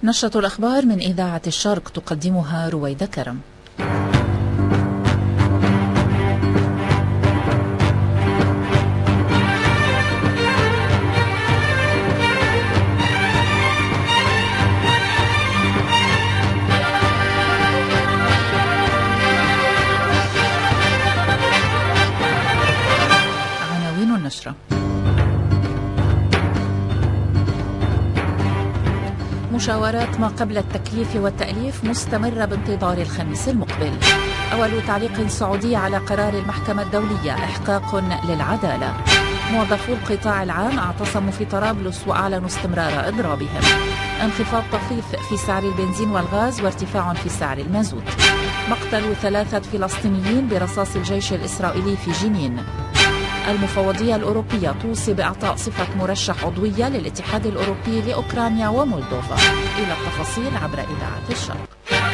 نشرة الأخبار من إذاعة الشرق تقدمها رويدة كرم. عناوين النشرة: مشاورات ما قبل التكليف والتأليف مستمرة بانتظار الخميس المقبل. أول تعليق سعودي على قرار المحكمة الدولية: إحقاق للعدالة. موظفو القطاع العام اعتصموا في طرابلس وأعلنوا استمرار إضرابهم. انخفاض طفيف في سعر البنزين والغاز وارتفاع في سعر المازوت. مقتل 3 فلسطينيين برصاص الجيش الإسرائيلي في جنين. المفوضية الأوروبية توصي بإعطاء صفة مرشح عضوية للاتحاد الأوروبي لأوكرانيا ومولدوفا. إلى التفاصيل عبر إذاعة الشرق.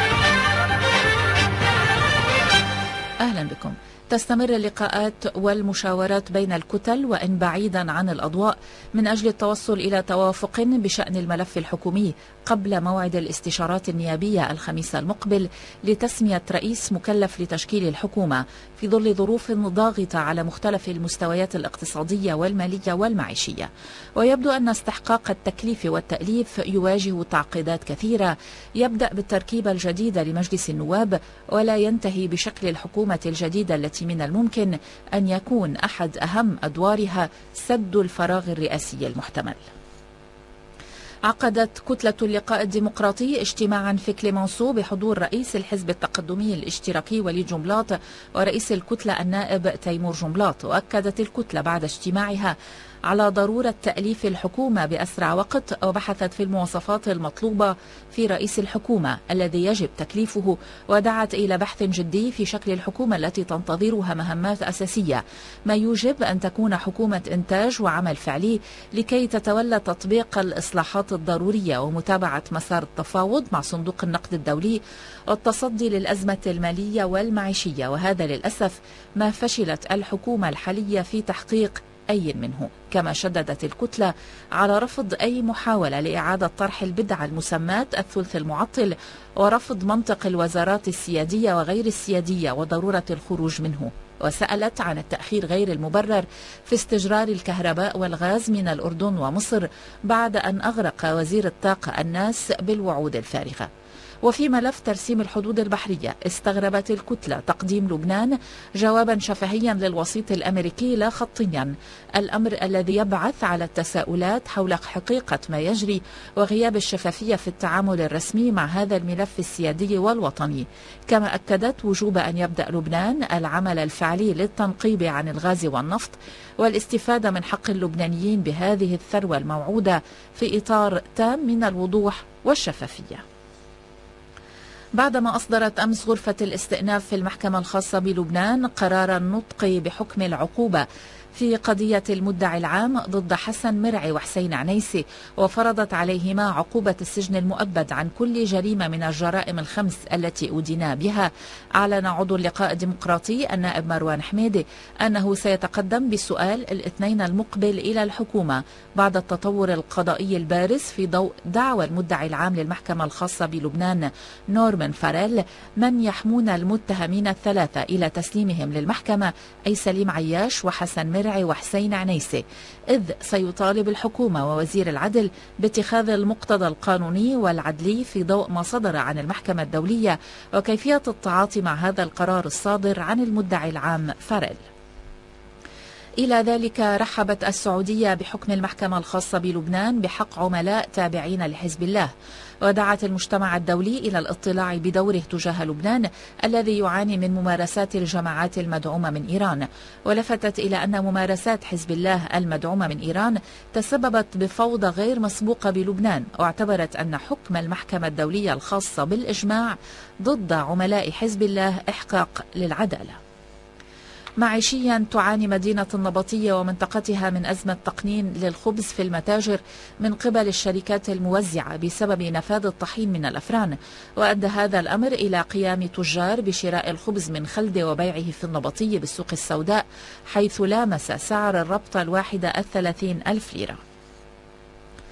أهلا بكم. تستمر اللقاءات والمشاورات بين الكتل وإن بعيدا عن الأضواء من أجل التوصل إلى توافق بشأن الملف الحكومي قبل موعد الاستشارات النيابية الخميس المقبل لتسمية رئيس مكلف لتشكيل الحكومة في ظل ظروف ضاغطة على مختلف المستويات الاقتصادية والمالية والمعيشية. ويبدو أن استحقاق التكليف والتأليف يواجه تعقيدات كثيرة، يبدأ بالتركيبة الجديدة لمجلس النواب ولا ينتهي بشكل الحكومة الجديدة التي من الممكن أن يكون أحد أهم أدوارها سد الفراغ الرئاسي المحتمل. عقدت كتلة اللقاء الديمقراطي اجتماعا في كليمنسو بحضور رئيس الحزب التقدمي الاشتراكي وليد جنبلاط ورئيس الكتلة النائب تيمور جنبلاط. وأكدت الكتلة بعد اجتماعها على ضرورة تأليف الحكومة بأسرع وقت، وبحثت في المواصفات المطلوبة في رئيس الحكومة الذي يجب تكليفه، ودعت إلى بحث جدي في شكل الحكومة التي تنتظرها مهمات أساسية، ما يوجب أن تكون حكومة إنتاج وعمل فعلي لكي تتولى تطبيق الإصلاحات الضرورية ومتابعة مسار التفاوض مع صندوق النقد الدولي والتصدي للأزمة المالية والمعيشية. وهذا للأسف ما فشلت الحكومة الحالية في تحقيق أي منه. كما شددت الكتلة على رفض أي محاولة لإعادة طرح البدعة المسماة الثلث المعطل ورفض منطق الوزارات السيادية وغير السيادية وضرورة الخروج منه. وسألت عن التأخير غير المبرر في استجرار الكهرباء والغاز من الأردن ومصر بعد أن أغرق وزير الطاقة الناس بالوعود الفارغة. وفي ملف ترسيم الحدود البحرية استغربت الكتلة تقديم لبنان جوابا شفهيا للوسيط الأمريكي لا خطيا، الأمر الذي يبعث على التساؤلات حول حقيقة ما يجري وغياب الشفافية في التعامل الرسمي مع هذا الملف السيادي والوطني. كما أكدت وجوب أن يبدأ لبنان العمل الفعلي للتنقيب عن الغاز والنفط والاستفادة من حق اللبنانيين بهذه الثروة الموعودة في إطار تام من الوضوح والشفافية. بعدما أصدرت أمس غرفة الاستئناف في المحكمة الخاصة بلبنان قرار النطق بحكم العقوبة في قضية المدعي العام ضد حسن مرعي وحسين عنيسي، وفرضت عليهما عقوبة السجن المؤبد عن كل جريمة من الجرائم الخمس التي أدينا بها، أعلن عضو اللقاء الديمقراطي النائب مروان حميدي أنه سيتقدم بسؤال الاثنين المقبل إلى الحكومة بعد التطور القضائي البارز في ضوء دعوى المدعي العام للمحكمة الخاصة بلبنان نورمان فاريل من يحمون المتهمين الثلاثة إلى تسليمهم للمحكمة، أي سليم عياش وحسن مرعي وحسين عنيسي، إذ سيطالب الحكومة ووزير العدل باتخاذ المقتضى القانوني والعدلي في ضوء ما صدر عن المحكمة الدولية وكيفية التعاطي مع هذا القرار الصادر عن المدعي العام فاريل. إلى ذلك رحبت السعودية بحكم المحكمة الخاصة بلبنان بحق عملاء تابعين لحزب الله، ودعت المجتمع الدولي إلى الاطلاع بدوره تجاه لبنان الذي يعاني من ممارسات الجماعات المدعومة من إيران، ولفتت إلى أن ممارسات حزب الله المدعومة من إيران تسببت بفوضى غير مسبوقة بلبنان، واعتبرت أن حكم المحكمة الدولية الخاصة بالإجماع ضد عملاء حزب الله إحقاق للعدالة. معيشيا تعاني مدينة النبطية ومنطقتها من أزمة تقنين للخبز في المتاجر من قبل الشركات الموزعة بسبب نفاذ الطحين من الأفران، وأدى هذا الأمر إلى قيام تجار بشراء الخبز من خلدة وبيعه في النبطية بالسوق السوداء، حيث لامس سعر الربطة الواحدة 30,000 ليرة.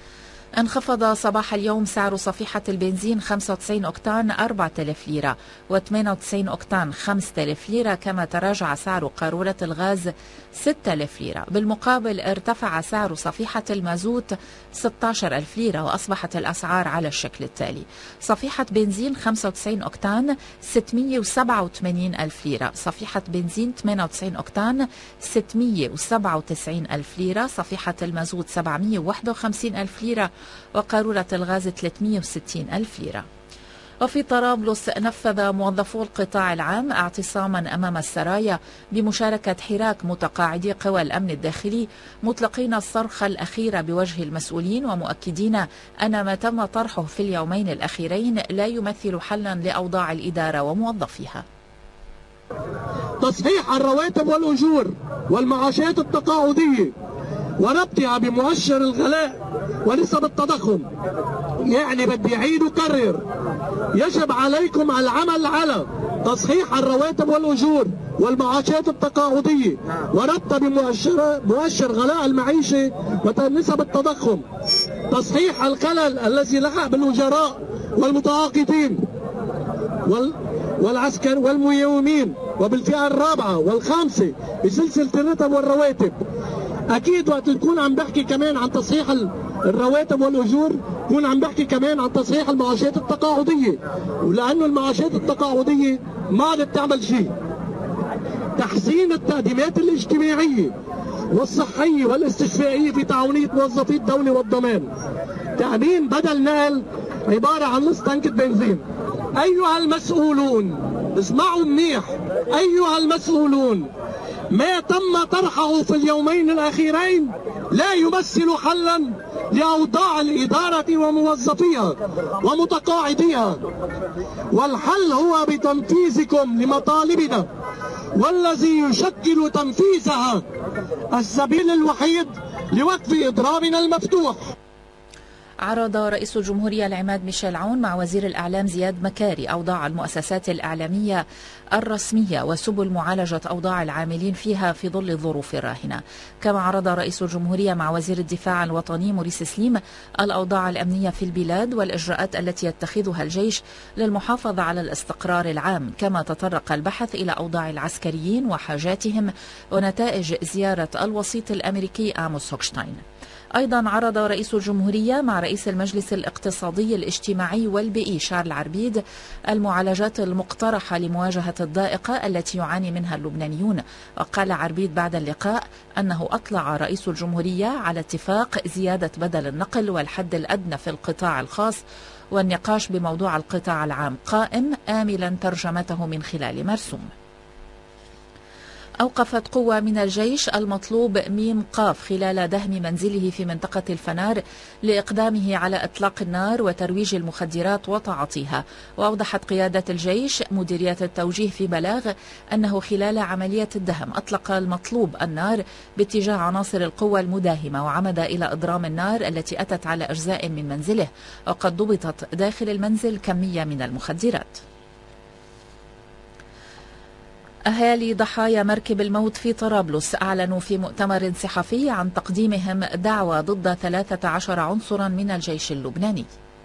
انخفض صباح اليوم سعر صفيحة البنزين 95 أوكتان 4000 ليرة و98 أوكتان 5000 ليرة، كما تراجع سعر قارورة الغاز 6000 ليرة. بالمقابل ارتفع سعر صفيحة المازوت 16000 ليرة، وأصبحت الأسعار على الشكل التالي: صفيحة بنزين 95 أوكتان 687 ألف ليرة، صفيحة بنزين 98 أوكتان 697 ألف ليرة، صفيحة المازوت 751 ألف ليرة، وقارورة الغاز 360 ألف ليرة. وفي طرابلس نفذ موظفو القطاع العام اعتصاما أمام السرايا بمشاركة حراك متقاعدي قوى الأمن الداخلي، مطلقين الصرخة الأخيرة بوجه المسؤولين ومؤكدين أن ما تم طرحه في اليومين الأخيرين لا يمثل حلا لأوضاع الإدارة وموظفيها. تصحيح الرواتب والأجور والمعاشات التقاعدية وربطها بمؤشر الغلاء ونسب التضخم، يعني بدي أعيد وكرر، يجب عليكم العمل على تصحيح الرواتب والأجور والمعاشات التقاعدية وربطها بمؤشر غلاء المعيشة ونسب التضخم، تصحيح الخلل الذي لحق بالوزراء والمتعاقدين والعسكر والميومين وبالفئة الرابعة والخامسة بسلسلة الرتب والرواتب. أكيد وقت نكون عم بحكي كمان عن تصحيح الرواتب والأجور نكون عم بحكي كمان عن تصحيح المعاشات التقاعدية، ولأنه المعاشات التقاعدية ما عادت تعمل شيء. تحسين التقديمات الاجتماعية والصحية والاستشفائية في تعاونية موظفي الدولة والضمان. تأمين بدل نقل عبارة عن نص تنكة بنزين. أيها المسؤولون اسمعوا منيح، أيها المسؤولون، ما تم طرحه في اليومين الأخيرين لا يمثل حلا لأوضاع الإدارة وموظفيها ومتقاعديها، والحل هو بتنفيذكم لمطالبنا، والذي يشكل تنفيذها السبيل الوحيد لوقف إضرابنا المفتوح. عرض رئيس الجمهورية العماد ميشيل عون مع وزير الإعلام زياد مكاري أوضاع المؤسسات الإعلامية الرسمية وسبل معالجة أوضاع العاملين فيها في ظل الظروف الراهنة. كما عرض رئيس الجمهورية مع وزير الدفاع الوطني موريس سليم الأوضاع الأمنية في البلاد والإجراءات التي يتخذها الجيش للمحافظة على الاستقرار العام. كما تطرق البحث إلى أوضاع العسكريين وحاجاتهم ونتائج زيارة الوسيط الأمريكي آموس هوكشتاين. أيضا عرض رئيس الجمهورية مع رئيس المجلس الاقتصادي الاجتماعي والبيئي شارل عربيد المعالجات المقترحة لمواجهة الضائقة التي يعاني منها اللبنانيون. وقال عربيد بعد اللقاء أنه أطلع رئيس الجمهورية على اتفاق زيادة بدل النقل والحد الأدنى في القطاع الخاص، والنقاش بموضوع القطاع العام قائم، آملا ترجمته من خلال مرسوم. أوقفت قوة من الجيش المطلوب ميم قاف خلال دهم منزله في منطقة الفنار لإقدامه على إطلاق النار وترويج المخدرات وتعاطيها. وأوضحت قيادة الجيش مديرية التوجيه في بلاغ أنه خلال عملية الدهم أطلق المطلوب النار باتجاه عناصر القوة المداهمة، وعمد إلى إضرام النار التي أتت على أجزاء من منزله، وقد ضبطت داخل المنزل كمية من المخدرات. أهالي ضحايا مركب الموت في طرابلس أعلنوا في مؤتمر صحفي عن تقديمهم دعوى ضد 13 عنصرا من الجيش اللبناني.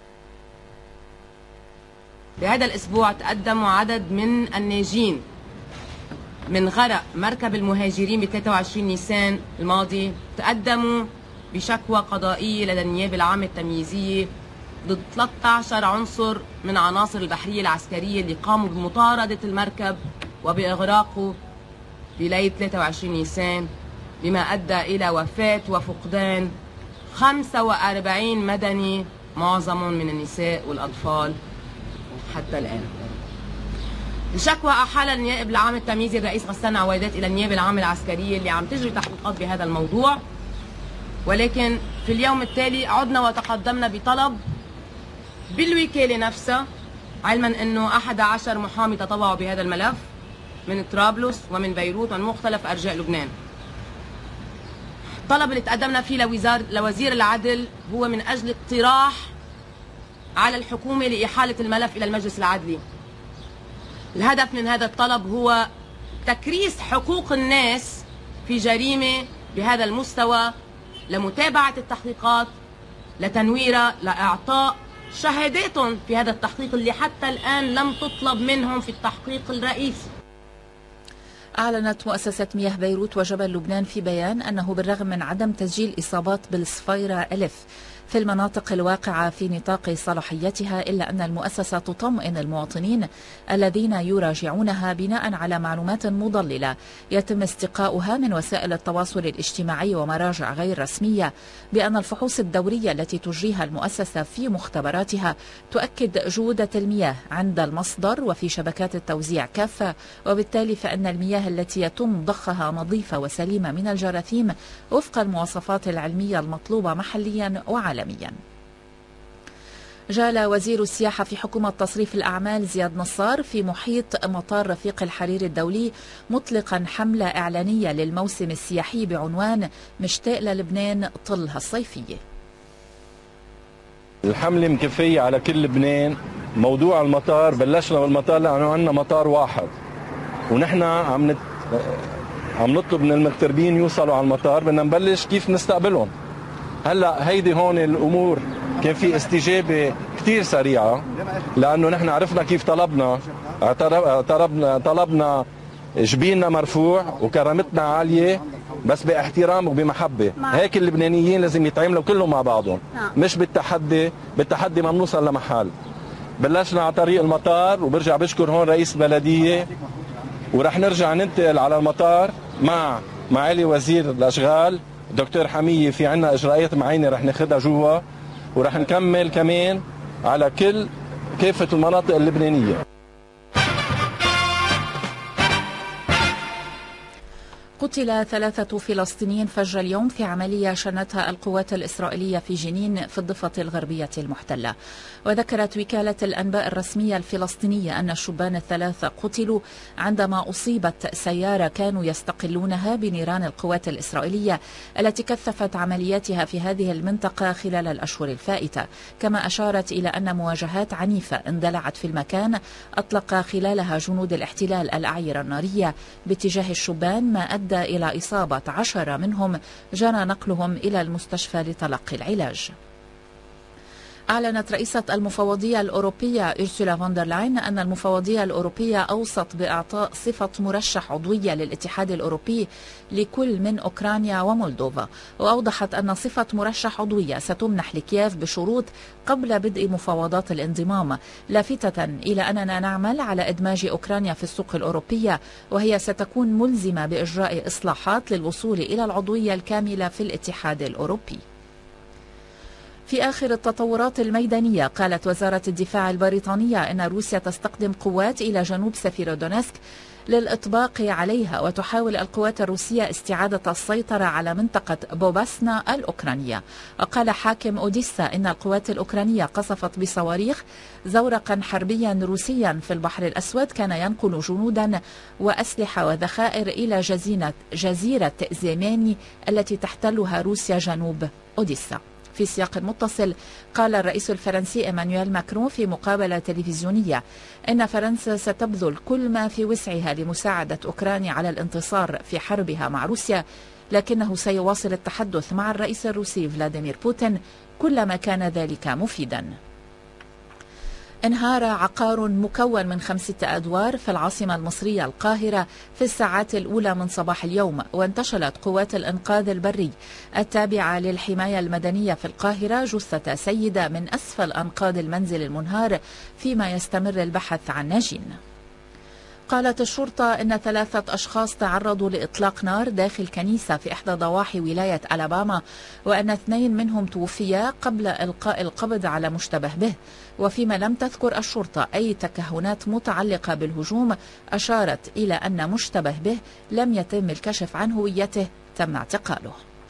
بهذا الأسبوع تقدموا عدد من الناجين من غرق مركب المهاجرين ب 23 نيسان الماضي، تقدموا بشكوى قضائية لدى النيابة العامة التمييزية ضد 13 عنصر من عناصر البحرية العسكرية اللي قاموا بمطاردة المركب وبإغراقه بليلة 23 نيسان، بما أدى إلى وفاة وفقدان 45 مدني معظمهم من النساء والأطفال حتى الآن. الشكوى أحالها النائب العام التمييزي الرئيس غسان عويدات إلى النيابة العامة العسكرية اللي عم تجري تحقيقات بهذا الموضوع، ولكن في اليوم التالي عدنا وتقدمنا بطلب بالوكالة نفسها، علما أنه 11 محامي تطوعوا بهذا الملف من طرابلس ومن بيروت ومن مختلف أرجاء لبنان. الطلب اللي تقدمنا فيه لوزير العدل هو من أجل اقتراح على الحكومة لإحالة الملف إلى المجلس العدلي. الهدف من هذا الطلب هو تكريس حقوق الناس في جريمة بهذا المستوى لمتابعة التحقيقات لتنويرها لإعطاء شهاداتهم في هذا التحقيق اللي حتى الآن لم تطلب منهم في التحقيق الرئيسي. أعلنت مؤسسة مياه بيروت وجبل لبنان في بيان أنه بالرغم من عدم تسجيل إصابات بالصفيرة ألف في المناطق الواقعة في نطاق صلاحيتها، إلا أن المؤسسة تطمئن المواطنين الذين يراجعونها بناء على معلومات مضللة يتم استقاؤها من وسائل التواصل الاجتماعي ومراجع غير رسمية بأن الفحوص الدورية التي تجريها المؤسسة في مختبراتها تؤكد جودة المياه عند المصدر وفي شبكات التوزيع كافة، وبالتالي فإن المياه التي يتم ضخها نظيفة وسليمة من الجراثيم وفق المواصفات العلمية المطلوبة محليا وعالميا. جال وزير السياحة في حكومة تصريف الأعمال زياد نصار في محيط مطار رفيق الحرير الدولي مطلقا حملة إعلانية للموسم السياحي بعنوان مشتاق للبنان طلها الصيفية. الحملة مكفية على كل لبنان. موضوع المطار بلشنا بالمطار لأنه عندنا مطار واحد، ونحن عم نطلب من المغتربين يوصلوا على المطار، بدنا نبلش كيف نستقبلهم. هلا هيدي هون الامور كان في استجابه كثير سريعه، لانه نحن عرفنا كيف طلبنا جبيننا مرفوع وكرامتنا عاليه، بس باحترام وبمحبه. هيك اللبنانيين لازم يتعاملوا كلهم مع بعضهم، مش بالتحدي ما بنوصل لمحل. بلشنا على طريق المطار، وبرجع بشكر هون رئيس البلديه، ورح نرجع ننتقل على المطار مع معالي وزير الاشغال دكتور حمية. في عنا اجراءات معينه رح ناخذها جوا، ورح نكمل كمان على كافه المناطق اللبنانيه. قتل 3 فلسطينيين فجر اليوم في عملية شنتها القوات الإسرائيلية في جنين في الضفة الغربية المحتلة. وذكرت وكالة الأنباء الرسمية الفلسطينية أن الشبان الثلاثة قتلوا عندما أصيبت سيارة كانوا يستقلونها بنيران القوات الإسرائيلية التي كثفت عملياتها في هذه المنطقة خلال الأشهر الفائتة. كما أشارت إلى أن مواجهات عنيفة اندلعت في المكان أطلق خلالها جنود الاحتلال الأعيرة النارية باتجاه الشبان، ما أدى إلى إصابة 10 منهم جرى نقلهم إلى المستشفى لتلقي العلاج. أعلنت رئيسة المفوضية الأوروبية أرسولا فون دير لاين أن المفوضية الأوروبية أوصت بإعطاء صفة مرشح عضوية للاتحاد الأوروبي لكل من أوكرانيا ومولدوفا، وأوضحت أن صفة مرشح عضوية ستمنح لكييف بشروط قبل بدء مفاوضات الانضمام، لافتة إلى أننا نعمل على إدماج أوكرانيا في السوق الأوروبية، وهي ستكون ملزمة بإجراء إصلاحات للوصول إلى العضوية الكاملة في الاتحاد الأوروبي. في آخر التطورات الميدانية، قالت وزارة الدفاع البريطانية أن روسيا تستقدم قوات إلى جنوب سيفيرودونسك للإطباق عليها، وتحاول القوات الروسية استعادة السيطرة على منطقة بوباسنا الأوكرانية. وقال حاكم أوديسا إن القوات الأوكرانية قصفت بصواريخ زورقا حربيا روسيا في البحر الأسود كان ينقل جنودا وأسلحة وذخائر إلى جزيرة زيماني التي تحتلها روسيا جنوب أوديسا. في سياق متصل، قال الرئيس الفرنسي إيمانويل ماكرون في مقابلة تلفزيونية إن فرنسا ستبذل كل ما في وسعها لمساعدة أوكرانيا على الانتصار في حربها مع روسيا، لكنه سيواصل التحدث مع الرئيس الروسي فلاديمير بوتين كلما كان ذلك مفيدا. انهار عقار مكون من 5 أدوار في العاصمة المصرية القاهرة في الساعات الأولى من صباح اليوم، وانتشلت قوات الإنقاذ البري التابعة للحماية المدنية في القاهرة جثة سيدة من أسفل أنقاض المنزل المنهار، فيما يستمر البحث عن ناجين. قالت الشرطة إن 3 أشخاص تعرضوا لإطلاق نار داخل كنيسة في إحدى ضواحي ولاية ألاباما، وأن 2 منهم توفيا قبل إلقاء القبض على مشتبه به. وفيما لم تذكر الشرطة أي تكهنات متعلقة بالهجوم، أشارت إلى أن مشتبه به لم يتم الكشف عن هويته، تم اعتقاله.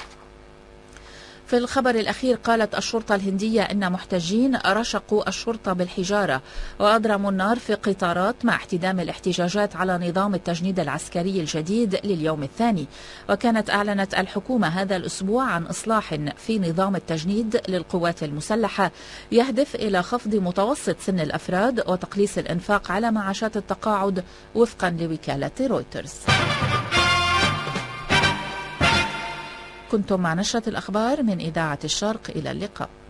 في الخبر الأخير، قالت الشرطة الهندية إن محتجين رشقوا الشرطة بالحجارة وأضرموا النار في قطارات مع احتدام الاحتجاجات على نظام التجنيد العسكري الجديد لليوم الثاني. وكانت أعلنت الحكومة هذا الأسبوع عن إصلاح في نظام التجنيد للقوات المسلحة يهدف إلى خفض متوسط سن الأفراد وتقليص الإنفاق على معاشات التقاعد وفقا لوكالة رويترز. كنتم مع نشرة الأخبار من إذاعة الشرق، إلى اللقاء.